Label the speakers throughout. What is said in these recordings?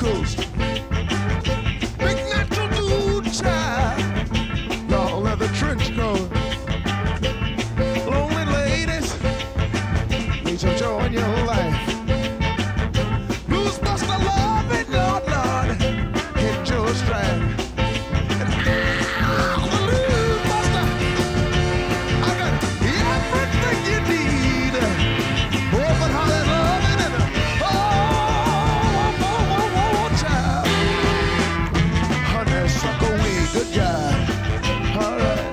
Speaker 1: Coast. Big natural dude, child. Long leather trench coat. Lonely ladies, need some joy in your life. Blues Buster, love it, Lord, Lord. Hit your stride. And the Blues Buster, I got everything you need. Open hearted loving and child. Honeysuckle weed, good God. All right.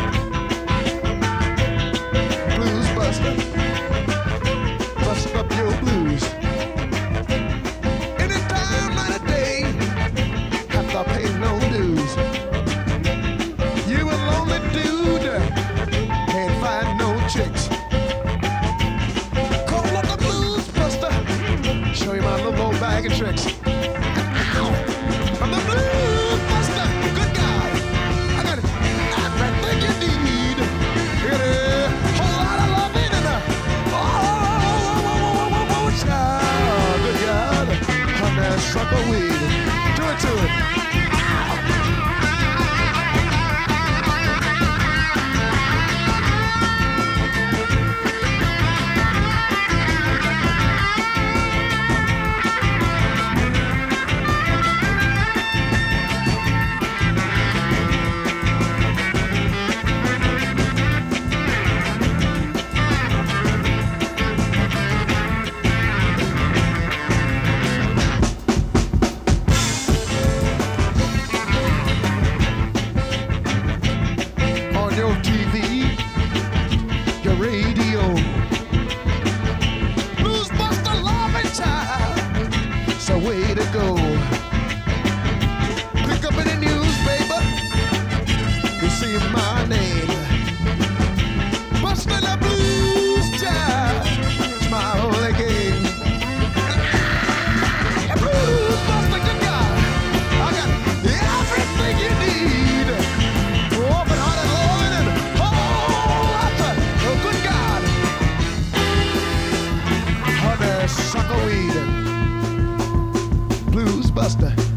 Speaker 1: Blues Buster, bust up your blues. Anytime, night or day, have to pay no dues. You a lonely dude, can't find no chicks. Call up the Blues Buster, show you my little old bag of tricks. I'm the Blues Buster, good God. I got everything you need. Get a whole lot of loving and child, good God. Honeysuckle weed, do it to it. On your TV, your radio. Blues Buster, loving child, it's a way to go. Pick up in the newspaper, you see my name. Bustin' the blues child, it's my only game. Blues Buster, good God, I got everything you need. Open hearted loving and lots of good God. Honeysuckle weed, Blues Buster.